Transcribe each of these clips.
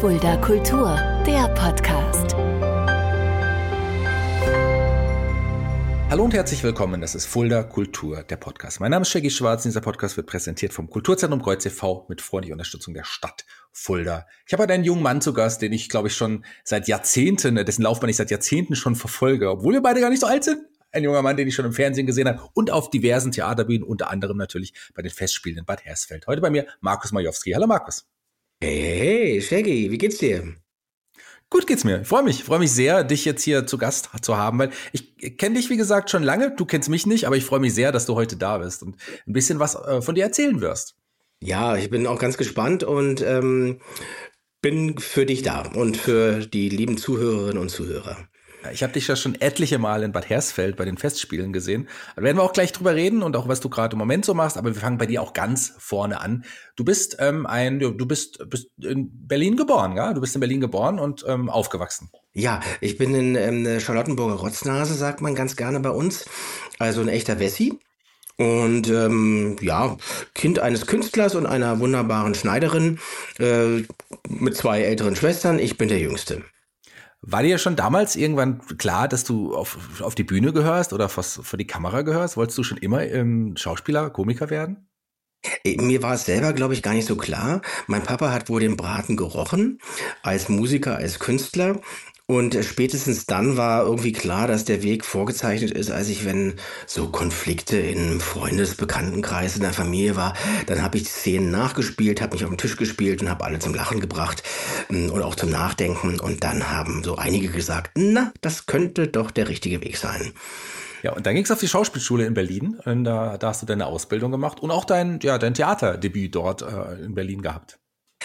Fulda Kultur, der Podcast. Hallo und herzlich willkommen, das ist Fulda Kultur, der Podcast. Mein Name ist Shaggy Schwarz und dieser Podcast wird präsentiert vom Kulturzentrum Kreuz e.V. mit freundlicher Unterstützung der Stadt Fulda. Ich habe heute einen jungen Mann zu Gast, den ich, glaube ich, schon seit Jahrzehnten, dessen Laufbahn ich seit Jahrzehnten schon verfolge, obwohl wir beide gar nicht so alt sind. Ein junger Mann, den ich schon im Fernsehen gesehen habe und auf diversen Theaterbühnen, unter anderem natürlich bei den Festspielen in Bad Hersfeld. Heute bei mir Markus Majowski. Hallo Markus. Hey, Shaggy, wie geht's dir? Gut geht's mir. Ich freue mich sehr, dich jetzt hier zu Gast zu haben, weil ich kenne dich, wie gesagt, schon lange. Du kennst mich nicht, aber ich freue mich sehr, dass du heute da bist und ein bisschen was von dir erzählen wirst. Ja, ich bin auch ganz gespannt und bin für dich da und für die lieben Zuhörerinnen und Zuhörer. Ich habe dich ja schon etliche Mal in Bad Hersfeld bei den Festspielen gesehen. Da werden wir auch gleich drüber reden und auch, was du gerade im Moment so machst. Aber wir fangen bei dir auch ganz vorne an. Du bist bist in Berlin geboren, ja? Du bist in Berlin geboren und aufgewachsen. Ja, ich bin in Charlottenburger Rotznase, sagt man ganz gerne bei uns. Also ein echter Wessi. Und ja, Kind eines Künstlers und einer wunderbaren Schneiderin mit 2 älteren Schwestern. Ich bin der Jüngste. War dir schon damals irgendwann klar, dass du auf die Bühne gehörst oder vor die Kamera gehörst? Wolltest du schon immer Schauspieler, Komiker werden? Mir war es selber, glaube ich, gar nicht so klar. Mein Papa hat wohl den Braten gerochen, als Musiker, als Künstler. Und spätestens dann war irgendwie klar, dass der Weg vorgezeichnet ist, wenn so Konflikte im Bekanntenkreis in der Familie war, dann habe ich Szenen nachgespielt, habe mich auf den Tisch gespielt und habe alle zum Lachen gebracht und auch zum Nachdenken. Und dann haben so einige gesagt, na, das könnte doch der richtige Weg sein. Ja, und dann ging es auf die Schauspielschule in Berlin. Und da hast du deine Ausbildung gemacht und auch dein Theaterdebüt dort in Berlin gehabt.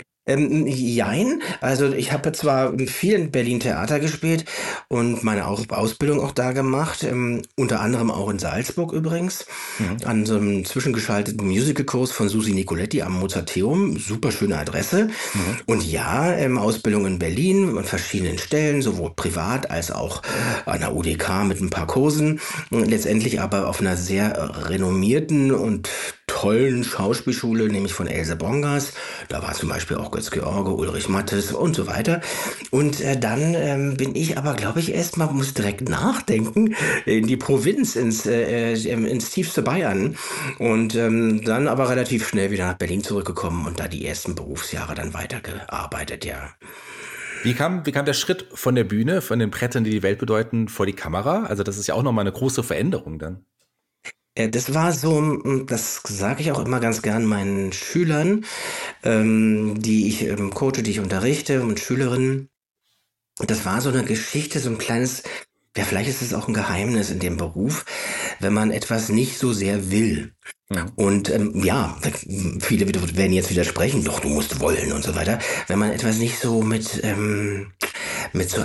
Jein. Also ich habe zwar viel in Berlin Theater gespielt und meine Ausbildung auch da gemacht, unter anderem auch in Salzburg übrigens, an so einem zwischengeschalteten Musicalkurs von Susi Nicoletti am Mozarteum, super schöne Adresse. Und ja, Ausbildung in Berlin an verschiedenen Stellen, sowohl privat als auch an der UDK mit ein paar Kursen, letztendlich aber auf einer sehr renommierten und tollen Schauspielschule, nämlich von Else Bongas. Da war zum Beispiel auch Götz-George, Ulrich Mattes und so weiter. Und dann bin ich aber, glaube ich, muss direkt nachdenken, in die Provinz, ins tiefste Bayern. Und dann aber relativ schnell wieder nach Berlin zurückgekommen und da die ersten Berufsjahre dann weitergearbeitet, ja. Wie kam der Schritt von der Bühne, von den Brettern, die die Welt bedeuten, vor die Kamera? Also das ist ja auch nochmal eine große Veränderung dann. Das war so, das sage ich auch immer ganz gern meinen Schülern, die ich coache, die ich unterrichte und Schülerinnen. Das war so eine Geschichte, so ein kleines, ja, vielleicht ist es auch ein Geheimnis in dem Beruf, wenn man etwas nicht so sehr will. Ja. Und ja, viele werden jetzt widersprechen, doch, du musst wollen und so weiter. Wenn man etwas nicht so mit so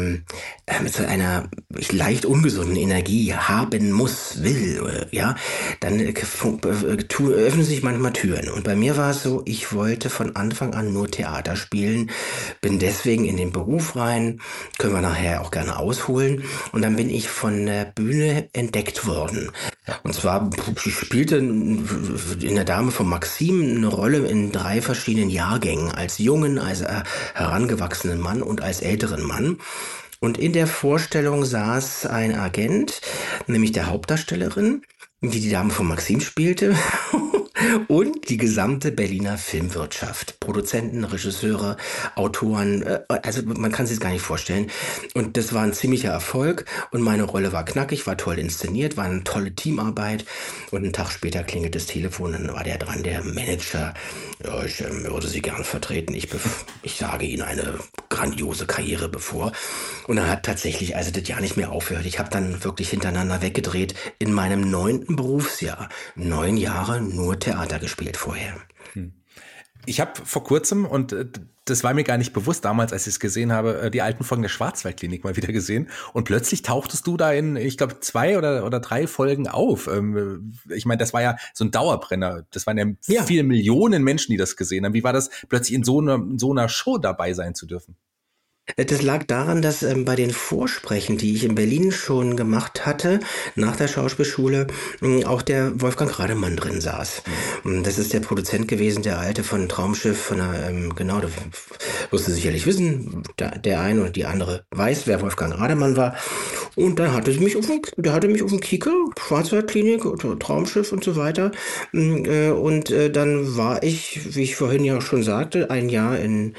einer leicht ungesunden Energie haben muss, will, ja, dann öffnen sich manchmal Türen. Und bei mir war es so, ich wollte von Anfang an nur Theater spielen, bin deswegen in den Beruf rein, können wir nachher auch gerne ausholen. Und dann bin ich von der Bühne entdeckt worden. Und zwar, ich spielte in der Dame von Maxim eine Rolle in 3 verschiedenen Jahrgängen, als jungen, als herangewachsenen Mann und als älteren Mann. Und in der Vorstellung saß ein Agent, nämlich der Hauptdarstellerin, die Dame von Maxim spielte, und die gesamte Berliner Filmwirtschaft. Produzenten, Regisseure, Autoren, also man kann sich das gar nicht vorstellen. Und das war ein ziemlicher Erfolg und meine Rolle war knackig, war toll inszeniert, war eine tolle Teamarbeit. Und einen Tag später klingelt das Telefon, dann war der dran, der Manager. Ja, ich würde Sie gern vertreten. Ich sage Ihnen eine grandiose Karriere bevor. Und er hat tatsächlich also das Jahr nicht mehr aufgehört. Ich habe dann wirklich hintereinander weggedreht in meinem 9. Berufsjahr. 9 Jahre nur Theater gespielt vorher. Ich habe vor kurzem, und das war mir gar nicht bewusst damals, als ich es gesehen habe, die alten Folgen der Schwarzwaldklinik mal wieder gesehen. Und plötzlich tauchtest du da in, ich glaube, 2 oder 3 Folgen auf. Ich meine, das war ja so ein Dauerbrenner. Das waren ja viele Millionen Menschen, die das gesehen haben. Wie war das, plötzlich in so einer Show dabei sein zu dürfen? Das lag daran, dass bei den Vorsprechen, die ich in Berlin schon gemacht hatte, nach der Schauspielschule, auch der Wolfgang Rademann drin saß. Hm. Das ist der Produzent gewesen, der alte von Traumschiff, von der, genau, das wirst du sicherlich wissen, der eine oder die andere weiß, wer Wolfgang Rademann war. Und dann hatte mich der hatte mich auf dem Kieker, Schwarzwaldklinik, Traumschiff und so weiter. Und dann war ich, wie ich vorhin ja schon sagte, ein Jahr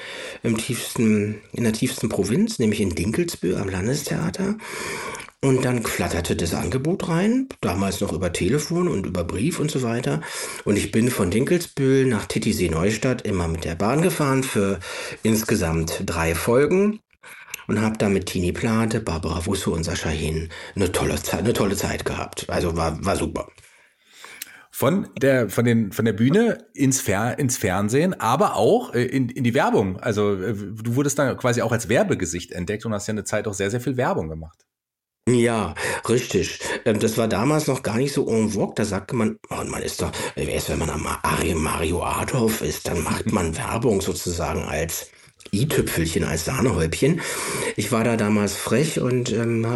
in der tiefsten Provinz, nämlich in Dinkelsbühl am Landestheater. Und dann flatterte das Angebot rein, damals noch über Telefon und über Brief und so weiter. Und ich bin von Dinkelsbühl nach Titisee-Neustadt immer mit der Bahn gefahren für insgesamt 3 Folgen und habe da mit Tini Plate, Barbara Wusse und Sascha Hehn eine tolle Zeit gehabt. Also war super. Von der Bühne ins Fernsehen, aber auch in die Werbung. Also du wurdest dann quasi auch als Werbegesicht entdeckt und hast ja eine Zeit auch sehr, sehr viel Werbung gemacht. Ja, richtig. Das war damals noch gar nicht so en vogue. Da sagte man, oh, man ist doch, erst wenn man am Mario Adolf ist, dann macht man Werbung sozusagen als i-Tüpfelchen, als Sahnehäubchen. Ich war da damals frech und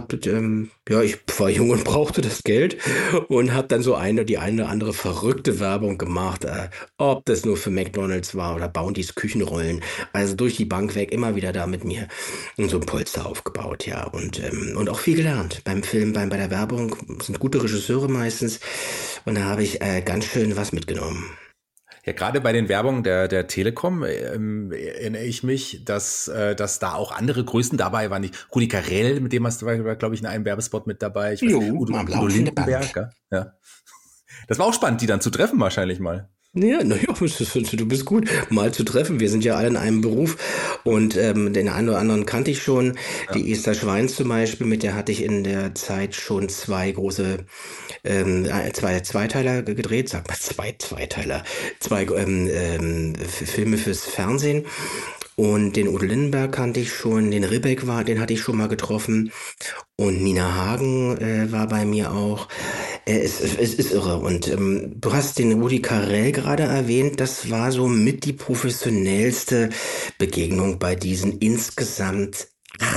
ich war jung und brauchte das Geld und habe dann so die eine oder andere verrückte Werbung gemacht, ob das nur für McDonald's war oder Bountys Küchenrollen. Also durch die Bank weg, immer wieder da mit mir und so ein Polster aufgebaut, ja. Und auch viel gelernt beim Film, bei der Werbung. Sind gute Regisseure meistens. Und da habe ich ganz schön was mitgenommen. Ja, gerade bei den Werbungen der Telekom erinnere ich mich, dass da auch andere Größen dabei waren. Rudi Carrell, mit dem hast du, glaube ich, in einem Werbespot mit dabei. Ich weiß, Udo Lindenberg. Ja. Das war auch spannend, die dann zu treffen wahrscheinlich mal. Ja, naja, du bist gut, mal zu treffen. Wir sind ja alle in einem Beruf und den einen oder anderen kannte ich schon. Ja. Die Esther Schweins zum Beispiel, mit der hatte ich in der Zeit schon 2 große zwei Zweiteiler gedreht, sag mal 2 Zweiteiler, 2 Filme fürs Fernsehen. Und den Udo Lindenberg kannte ich schon, den Ribbeck den hatte ich schon mal getroffen. Und Nina Hagen war bei mir auch. Es ist irre. Und du hast den Rudi Carrell gerade erwähnt. Das war so mit die professionellste Begegnung bei diesen insgesamt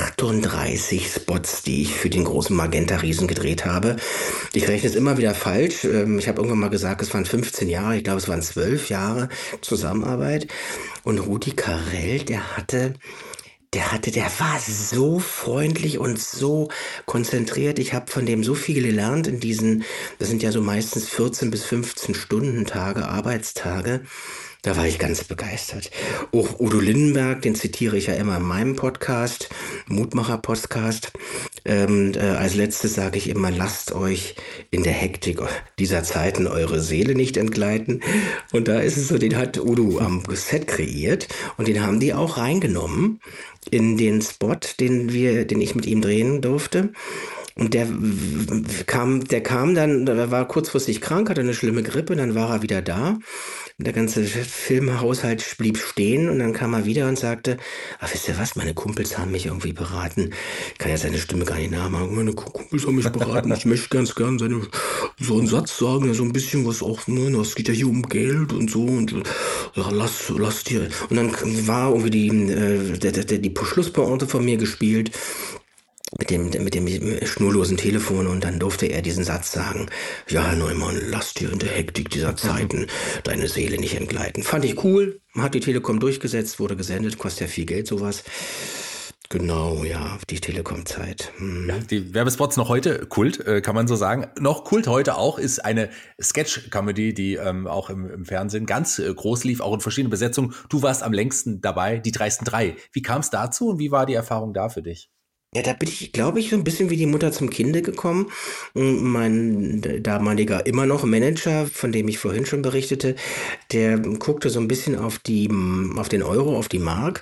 38 Spots, die ich für den großen Magenta-Riesen gedreht habe. Ich rechne es immer wieder falsch. Ich habe irgendwann mal gesagt, es waren 15 Jahre. Ich glaube, es waren 12 Jahre Zusammenarbeit. Und Rudi Carrell, der war so freundlich und so konzentriert. Ich habe von dem so viel gelernt das sind ja so meistens 14 bis 15 Stunden Tage, Arbeitstage. Da war ich ganz begeistert. Auch Udo Lindenberg, den zitiere ich ja immer in meinem Podcast, Mutmacher-Podcast. Als letztes sage ich immer, lasst euch in der Hektik dieser Zeiten eure Seele nicht entgleiten. Und da ist es so, den hat Udo am Set kreiert und den haben die auch reingenommen in den Spot, den ich mit ihm drehen durfte. Und der kam dann, der war kurzfristig krank, hatte eine schlimme Grippe, dann war er wieder da. Der ganze Filmhaushalt blieb stehen und dann kam er wieder und sagte, wisst ihr was, meine Kumpels haben mich irgendwie beraten. Ich kann ja seine Stimme gar nicht nachmachen. Meine Kumpels haben mich beraten. Ich möchte ganz gern so einen Satz sagen, so ein bisschen was auch, ne, es geht ja hier um Geld und so und ja, lass dir. Und dann war irgendwie die Schlusspointe von mir gespielt. Mit dem schnurlosen Telefon und dann durfte er diesen Satz sagen, ja, Herr Neumann, lass dir in der Hektik dieser Zeiten deine Seele nicht entgleiten. Fand ich cool, hat die Telekom durchgesetzt, wurde gesendet, kostet ja viel Geld sowas. Genau, ja, die Telekom-Zeit. Ja, die Werbespots noch heute Kult, kann man so sagen. Noch Kult heute auch ist eine Sketch-Comedy, die auch im Fernsehen ganz groß lief, auch in verschiedenen Besetzungen. Du warst am längsten dabei, die dreisten 3. Wie kam es dazu und wie war die Erfahrung da für dich? Ja, da bin ich, glaube ich, so ein bisschen wie die Mutter zum Kinde gekommen. Mein damaliger immer noch Manager, von dem ich vorhin schon berichtete, der guckte so ein bisschen auf den Euro, auf die Mark.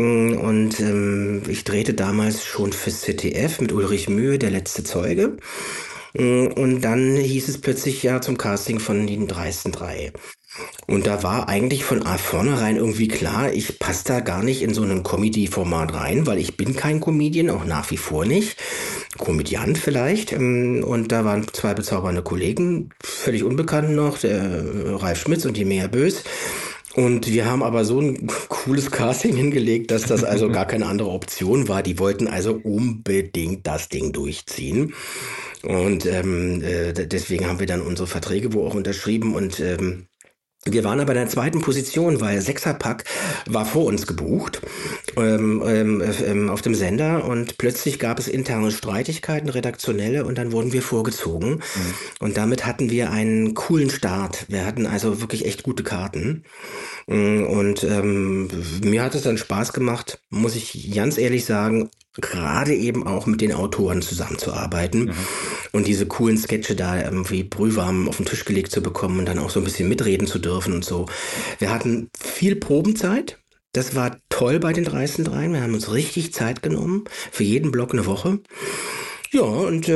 Und ich drehte damals schon fürs ZDF mit Ulrich Mühe, der letzte Zeuge. Und dann hieß es plötzlich ja zum Casting von den dreisten 3. Und da war eigentlich von vornherein irgendwie klar, ich passe da gar nicht in so ein Comedy-Format rein, weil ich bin kein Comedian, auch nach wie vor nicht. Komödiant vielleicht. Und da waren 2 bezaubernde Kollegen, völlig unbekannt noch, der Ralf Schmitz und die Mea Bös. Und wir haben aber so ein cooles Casting hingelegt, dass das also gar keine andere Option war. Die wollten also unbedingt das Ding durchziehen. Und deswegen haben wir dann unsere Verträge wo auch unterschrieben und wir waren aber in der zweiten Position, weil Sechserpack war vor uns gebucht auf dem Sender und plötzlich gab es interne Streitigkeiten, redaktionelle, und dann wurden wir vorgezogen. Und damit hatten wir einen coolen Start. Wir hatten also wirklich echt gute Karten. Und mir hat es dann Spaß gemacht, muss ich ganz ehrlich sagen, gerade eben auch mit den Autoren zusammenzuarbeiten und diese coolen Sketche da irgendwie brühwarm auf den Tisch gelegt zu bekommen und dann auch so ein bisschen mitreden zu dürfen und so. Wir hatten viel Probenzeit. Das war toll bei den dreisten Dreien. Wir haben uns richtig Zeit genommen. Für jeden Block eine Woche. Ja, und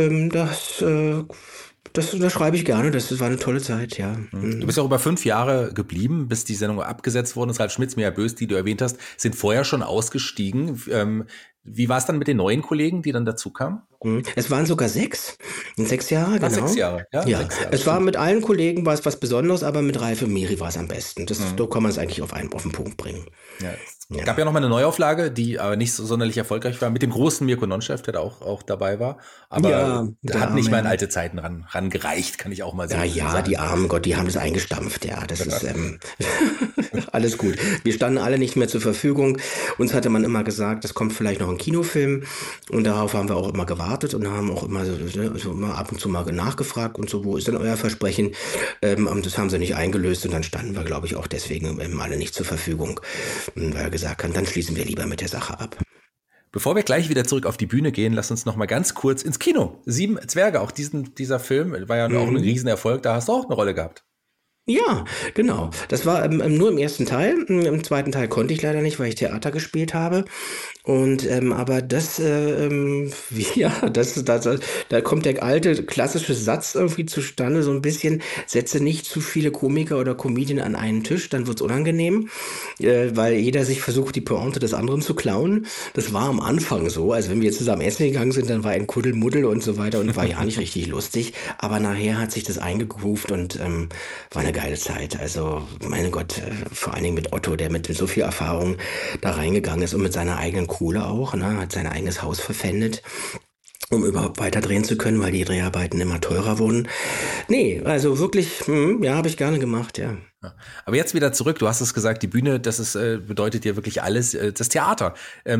das unterschreibe ich gerne. Das war eine tolle Zeit, ja. Du bist ja auch über 5 Jahre geblieben, bis die Sendung abgesetzt worden ist. Ralf Schmitz, Mia Bös, die du erwähnt hast, sind vorher schon ausgestiegen. Wie war es dann mit den neuen Kollegen, die dann dazu kamen? Es waren sogar 6. 6 Jahre, genau. 6 Jahre, ja. Ja, 6 Jahre, es war mit allen Kollegen was Besonderes, aber mit Ralf und Miri war es am besten. Da kann man es eigentlich auf den Punkt bringen. Ja, es gab ja noch mal eine Neuauflage, die aber nicht so sonderlich erfolgreich war, mit dem großen Mirko Nonchef, der da auch dabei war. Aber hat nicht mal in alte Zeiten rangereicht, kann ich auch mal sagen. Ja, die armen Gott, die haben das eingestampft, ja. Das ist alles gut. Wir standen alle nicht mehr zur Verfügung. Uns hatte man immer gesagt, es kommt vielleicht noch ein Kinofilm. Und darauf haben wir auch immer gewartet und haben auch immer so immer ab und zu mal nachgefragt und so, wo ist denn euer Versprechen? Und das haben sie nicht eingelöst und dann standen wir, glaube ich, auch deswegen alle nicht zur Verfügung. Weil wir gesagt haben, dann schließen wir lieber mit der Sache ab. Bevor wir gleich wieder zurück auf die Bühne gehen, lass uns noch mal ganz kurz ins Kino. 7 Zwerge, auch dieser Film war ja auch ein Riesenerfolg, da hast du auch eine Rolle gehabt. Ja, genau. Das war nur im ersten Teil. Im zweiten Teil konnte ich leider nicht, weil ich Theater gespielt habe. Und aber da kommt der alte klassische Satz irgendwie zustande, so ein bisschen: Setze nicht zu viele Komiker oder Comedien an einen Tisch, dann wird's unangenehm, weil jeder sich versucht, die Pointe des anderen zu klauen. Das war am Anfang so. Also wenn wir zusammen essen gegangen sind, dann war ein Kuddelmuddel und so weiter und war ja nicht richtig lustig. Aber nachher hat sich das eingegroovt und war eine geile Zeit. Also, meine Gott, vor allen Dingen mit Otto, der mit so viel Erfahrung da reingegangen ist und mit seiner eigenen Kohle auch, ne, hat sein eigenes Haus verpfändet, um überhaupt weiterdrehen zu können, weil die Dreharbeiten immer teurer wurden. Nee, also wirklich, habe ich gerne gemacht, ja. Ja. Aber jetzt wieder zurück, du hast es gesagt, die Bühne, das ist, bedeutet dir wirklich alles, das Theater.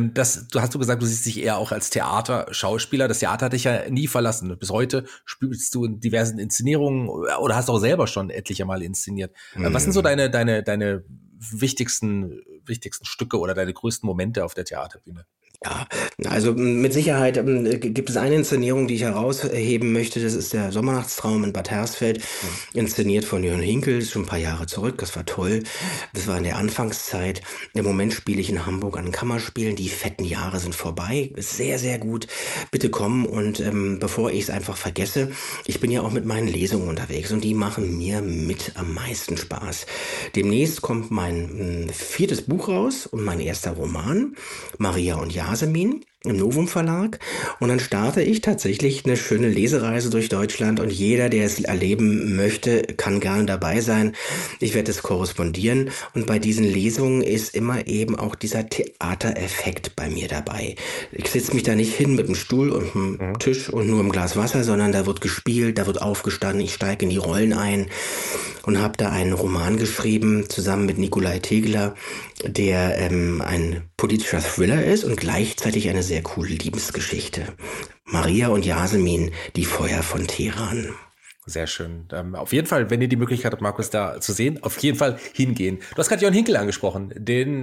Du hast gesagt, du siehst dich eher auch als Theaterschauspieler. Das Theater hat dich ja nie verlassen. Bis heute spielst du in diversen Inszenierungen oder hast auch selber schon etliche Mal inszeniert. Was sind so deine wichtigsten Stücke oder deine größten Momente auf der Theaterbühne? Ja, also mit Sicherheit gibt es eine Inszenierung, die ich herausheben möchte. Das ist der Sommernachtstraum in Bad Hersfeld, inszeniert von Jörn Hinkel. Das ist schon ein paar Jahre zurück. Das war toll. Das war in der Anfangszeit. Im Moment spiele ich in Hamburg an Kammerspielen. Die fetten Jahre sind vorbei. Ist sehr, sehr gut. Bitte kommen. Und bevor ich es einfach vergesse, ich bin ja auch mit meinen Lesungen unterwegs und die machen mir mit am meisten Spaß. Demnächst kommt mein 4. Buch raus und mein erster Roman, Maria und Yasemin, im Novum Verlag. Und dann starte ich tatsächlich eine schöne Lesereise durch Deutschland und jeder, der es erleben möchte, kann gerne dabei sein. Ich werde es korrespondieren und bei diesen Lesungen ist immer eben auch dieser Theatereffekt bei mir dabei. Ich sitze mich da nicht hin mit einem Stuhl und einem Tisch und nur einem Glas Wasser, sondern da wird gespielt, da wird aufgestanden, ich steige in die Rollen ein und habe da einen Roman geschrieben, zusammen mit Nikolai Tegler, der ein politischer Thriller ist und gleichzeitig eine sehr coole Liebesgeschichte. Maria und Yasemin, die Feuer von Teheran. Sehr schön. Auf jeden Fall, wenn ihr die Möglichkeit habt, Markus da zu sehen, auf jeden Fall hingehen. Du hast gerade Jörn Hinkel angesprochen.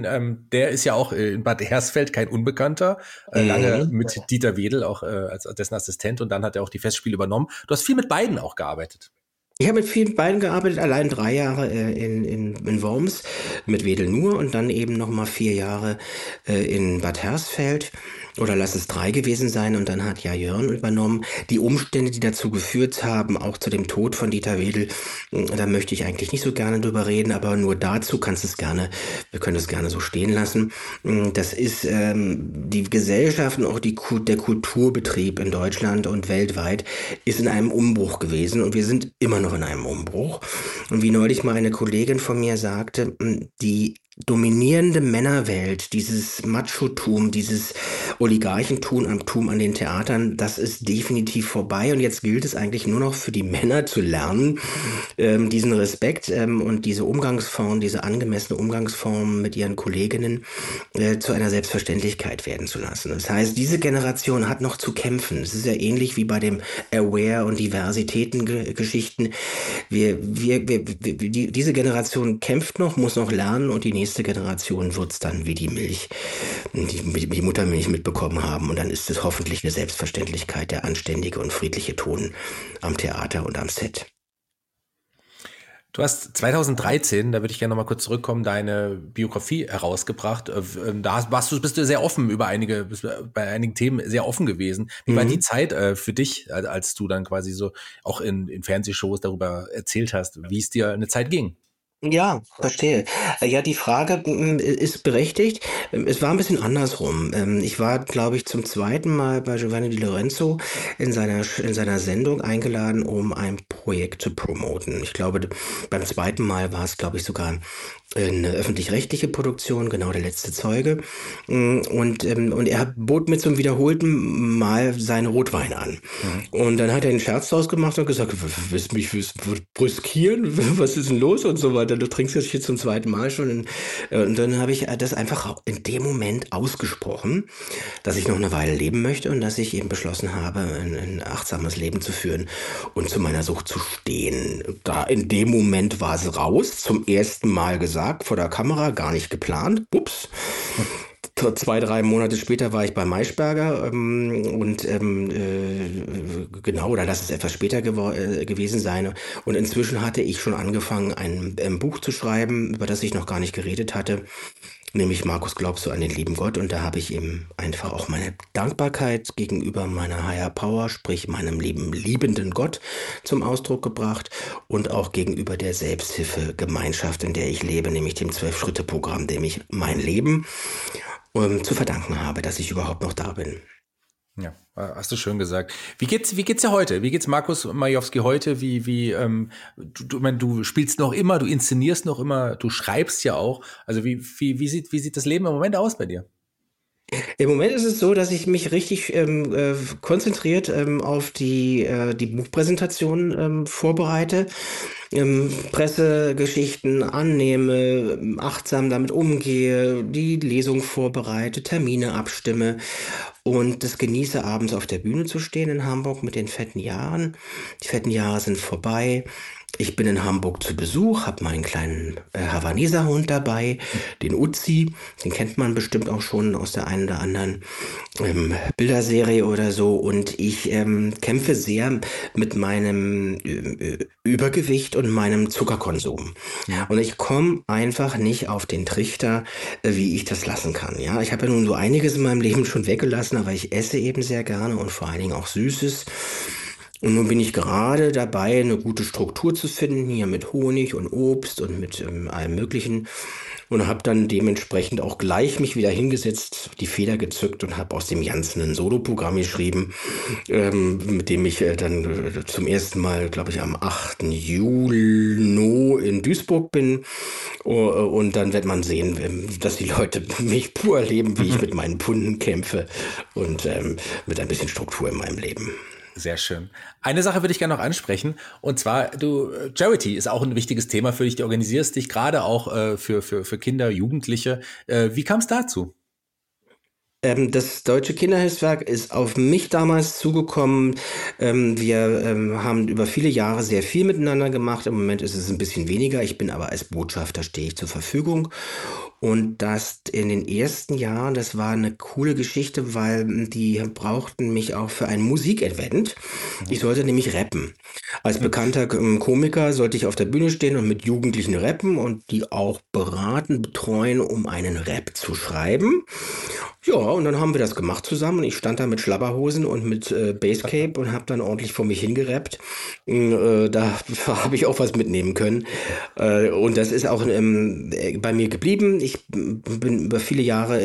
Der ist ja auch in Bad Hersfeld kein Unbekannter. Lange mit Dieter Wedel auch als dessen Assistent und dann hat er auch die Festspiele übernommen. Du hast viel mit beiden auch gearbeitet. Ich habe mit vielen beiden gearbeitet, allein 3 Jahre in Worms mit Wedel nur und dann eben nochmal 4 Jahre in Bad Hersfeld. Oder lass es 3 gewesen sein und dann hat ja Jörn übernommen. Die Umstände, die dazu geführt haben, auch zu dem Tod von Dieter Wedel, da möchte ich eigentlich nicht so gerne drüber reden, aber nur dazu wir können es gerne so stehen lassen. Das ist die Gesellschaft und auch der Kulturbetrieb in Deutschland und weltweit ist in einem Umbruch gewesen und wir sind immer noch noch in einem Umbruch. Und wie neulich mal eine Kollegin von mir sagte, die dominierende Männerwelt, dieses Machotum, dieses Oligarchentum an den Theatern, das ist definitiv vorbei. Und jetzt gilt es eigentlich nur noch für die Männer zu lernen, diesen Respekt und diese Umgangsform, diese angemessene Umgangsform mit ihren Kolleginnen zu einer Selbstverständlichkeit werden zu lassen. Das heißt, diese Generation hat noch zu kämpfen. Es ist ja ähnlich wie bei dem Aware- und Diversitäten-Geschichten. Diese Generation kämpft noch, muss noch lernen und die nächste Generation wird es dann wie die Milch, die Muttermilch mitbekommen haben. Und dann ist es hoffentlich eine Selbstverständlichkeit, der anständige und friedliche Ton am Theater und am Set. Du hast 2013, da würde ich gerne noch mal kurz zurückkommen, deine Biografie herausgebracht. Bist du sehr offen bist bei einigen Themen sehr offen gewesen. Wie war die Zeit für dich, als du dann quasi so auch in Fernsehshows darüber erzählt hast, wie es dir eine Zeit ging? Ja, verstehe. Ja, die Frage ist berechtigt. Es war ein bisschen andersrum. Ich war, glaube ich, zum zweiten Mal bei Giovanni Di Lorenzo in seiner Sendung eingeladen, um ein Projekt zu promoten. Ich glaube, beim zweiten Mal war es, glaube ich, sogar eine öffentlich-rechtliche Produktion, genau, der letzte Zeuge. Und er bot mir zum wiederholten Mal seine Rotweine an. Und dann hat er einen Scherz draus gemacht und gesagt, willst du mich brüskieren? Was ist denn los? Und so weiter. Du trinkst jetzt hier zum zweiten Mal schon. Und dann habe ich das einfach in dem Moment ausgesprochen, dass ich noch eine Weile leben möchte und dass ich eben beschlossen habe, ein achtsames Leben zu führen und zu meiner Sucht zu stehen. Da in dem Moment war es raus, zum ersten Mal gesagt, vor der Kamera, gar nicht geplant. Ups. 2-3 Monate später war ich bei Maischberger genau, oder lass es etwas später gewesen sein. Und inzwischen hatte ich schon angefangen, ein Buch zu schreiben, über das ich noch gar nicht geredet hatte, nämlich Markus, glaubst du an den lieben Gott? Und da habe ich eben einfach auch meine Dankbarkeit gegenüber meiner Higher Power, sprich meinem liebenden Gott, zum Ausdruck gebracht und auch gegenüber der Selbsthilfegemeinschaft, in der ich lebe, nämlich dem 12-Schritte-Programm, dem ich mein Leben zu verdanken habe, dass ich überhaupt noch da bin. Ja, hast du schön gesagt. Wie geht's dir heute? Wie geht's Markus Majowski heute? Du spielst noch immer, du inszenierst noch immer, du schreibst ja auch. Also wie sieht das Leben im Moment aus bei dir? Im Moment ist es so, dass ich mich richtig konzentriert auf die Buchpräsentation vorbereite, Pressegeschichten annehme, achtsam damit umgehe, die Lesung vorbereite, Termine abstimme und das genieße, abends auf der Bühne zu stehen in Hamburg mit den fetten Jahren. Die fetten Jahre sind vorbei. Ich bin in Hamburg zu Besuch, habe meinen kleinen Havaneser-Hund dabei, den Uzi. Den kennt man bestimmt auch schon aus der einen oder anderen Bilderserie oder so. Und ich kämpfe sehr mit meinem Übergewicht und meinem Zuckerkonsum. Ja. Und ich komme einfach nicht auf den Trichter, wie ich das lassen kann. Ja, ich habe ja nun so einiges in meinem Leben schon weggelassen, aber ich esse eben sehr gerne und vor allen Dingen auch Süßes. Und nun bin ich gerade dabei, eine gute Struktur zu finden, hier mit Honig und Obst und mit allem Möglichen. Und habe dann dementsprechend auch gleich mich wieder hingesetzt, die Feder gezückt und habe aus dem Ganzen ein Soloprogramm geschrieben, mit dem ich dann zum ersten Mal, glaube ich, am 8. Juli in Duisburg bin. Und dann wird man sehen, dass die Leute mich pur erleben, wie ich mit meinen Pfunden kämpfe und mit ein bisschen Struktur in meinem Leben. Sehr schön. Eine Sache würde ich gerne noch ansprechen, und zwar Charity ist auch ein wichtiges Thema für dich. Du organisierst dich gerade auch für Kinder, Jugendliche. Wie kam es dazu? Das Deutsche Kinderhilfswerk ist auf mich damals zugekommen. Wir haben über viele Jahre sehr viel miteinander gemacht. Im Moment ist es ein bisschen weniger. Ich bin aber als Botschafter, stehe ich zur Verfügung. Und das in den ersten Jahren, das war eine coole Geschichte, weil die brauchten mich auch für ein Musikevent. Ich sollte nämlich rappen. Als bekannter Komiker sollte ich auf der Bühne stehen und mit Jugendlichen rappen und die auch beraten, betreuen, um einen Rap zu schreiben. Ja, und dann haben wir das gemacht zusammen. Ich stand da mit Schlabberhosen und mit Basecape und habe dann ordentlich vor mich hingerappt. Da habe ich auch was mitnehmen können. Und das ist auch bei mir geblieben. Ich bin über viele Jahre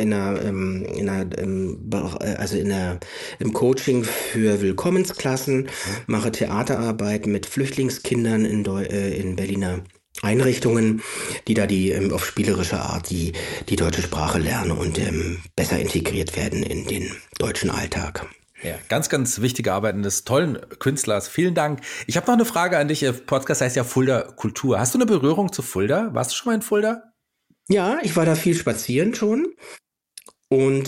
im Coaching für Willkommensklassen, mache Theaterarbeit mit Flüchtlingskindern in Berliner Einrichtungen, die da auf spielerische Art die deutsche Sprache lernen und besser integriert werden in den deutschen Alltag. Ja, ganz, ganz wichtige Arbeit eines tollen Künstlers. Vielen Dank. Ich habe noch eine Frage an dich. Der Podcast heißt ja Fulda Kultur. Hast du eine Berührung zu Fulda? Warst du schon mal in Fulda? Ja, ich war da viel spazieren schon. Und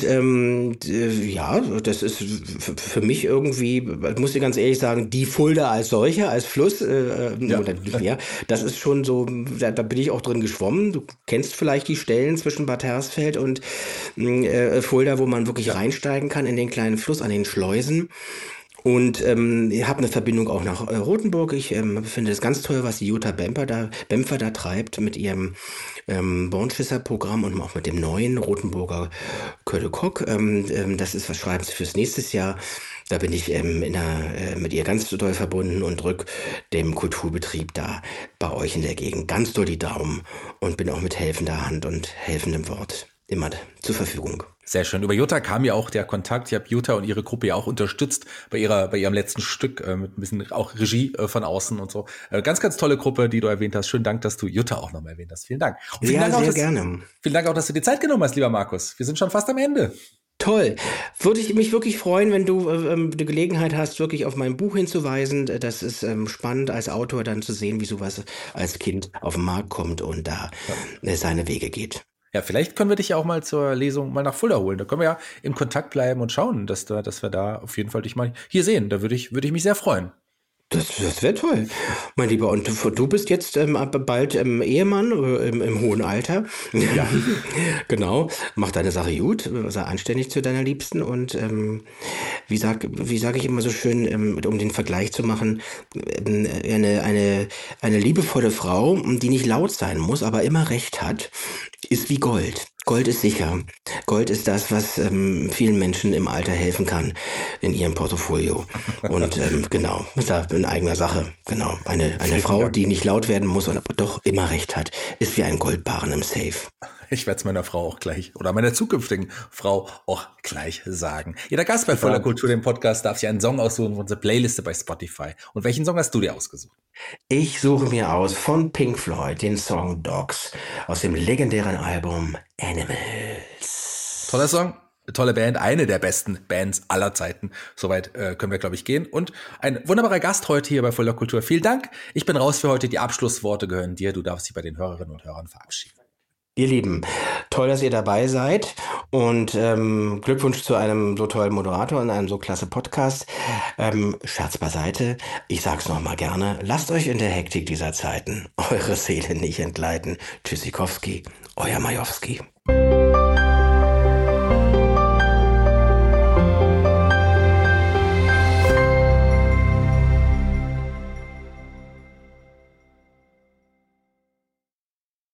ja, das ist für mich irgendwie, ich muss dir ganz ehrlich sagen, die Fulda als solche, als Fluss, Ja. ja, das ist schon so, da bin ich auch drin geschwommen. Du kennst vielleicht die Stellen zwischen Bad Hersfeld und Fulda, wo man wirklich reinsteigen kann in den kleinen Fluss, an den Schleusen. Und ihr habt eine Verbindung auch nach Rothenburg. Ich finde es ganz toll, was die Jutta Bempfer da treibt mit ihrem Bornschisser-Programm und auch mit dem neuen Rothenburger Kölle Kock. Das ist was schreiben sie fürs nächste Jahr. Da bin ich mit ihr ganz doll verbunden und drück dem Kulturbetrieb da bei euch in der Gegend ganz doll die Daumen und bin auch mit helfender Hand und helfendem Wort immer zur Verfügung. Sehr schön. Über Jutta kam ja auch der Kontakt. Ich habe Jutta und ihre Gruppe ja auch unterstützt bei ihrem letzten Stück mit ein bisschen auch Regie von außen und so. Ganz, ganz tolle Gruppe, die du erwähnt hast. Schönen Dank, dass du Jutta auch nochmal erwähnt hast. Vielen Dank. Und vielen Ja, Dank sehr gerne. Vielen Dank auch, dass du dir Zeit genommen hast, lieber Markus. Wir sind schon fast am Ende. Toll. Würde ich mich wirklich freuen, wenn du die Gelegenheit hast, wirklich auf mein Buch hinzuweisen. Das ist spannend als Autor dann zu sehen, wie sowas als Kind auf den Markt kommt und da seine Wege geht. Ja, vielleicht können wir dich ja auch mal zur Lesung mal nach Fulda holen. Da können wir ja in Kontakt bleiben und schauen, dass wir da auf jeden Fall dich mal hier sehen. Da würde ich mich sehr freuen. Das wäre toll, mein Lieber. Und du bist jetzt bald Ehemann im hohen Alter. Ja. Genau. Mach deine Sache gut, sei anständig zu deiner Liebsten und wie sag ich immer so schön, um den Vergleich zu machen, eine liebevolle Frau, die nicht laut sein muss, aber immer recht hat, ist wie Gold. Gold ist sicher. Gold ist das, was vielen Menschen im Alter helfen kann in ihrem Portfolio. Und genau, ist da in eigener Sache. Genau, eine Frau, die nicht laut werden muss und aber doch immer recht hat, ist wie ein Goldbarren im Safe. Ich werde es meiner Frau auch gleich oder meiner zukünftigen Frau auch gleich sagen. Jeder Gast bei Voller Kultur, dem Podcast, darf sich einen Song aussuchen von unserer Playliste bei Spotify. Und welchen Song hast du dir ausgesucht? Ich suche mir aus von Pink Floyd den Song Dogs aus dem legendären Album Animals. Toller Song, tolle Band, eine der besten Bands aller Zeiten. Soweit können wir, glaube ich, gehen. Und ein wunderbarer Gast heute hier bei Voller Kultur. Vielen Dank. Ich bin raus für heute. Die Abschlussworte gehören dir. Du darfst dich bei den Hörerinnen und Hörern verabschieden. Ihr Lieben, toll, dass ihr dabei seid und Glückwunsch zu einem so tollen Moderator und einem so klasse Podcast. Scherz beiseite, ich sag's nochmal gerne, lasst euch in der Hektik dieser Zeiten eure Seele nicht entgleiten. Tschüssikowski, euer Majowski.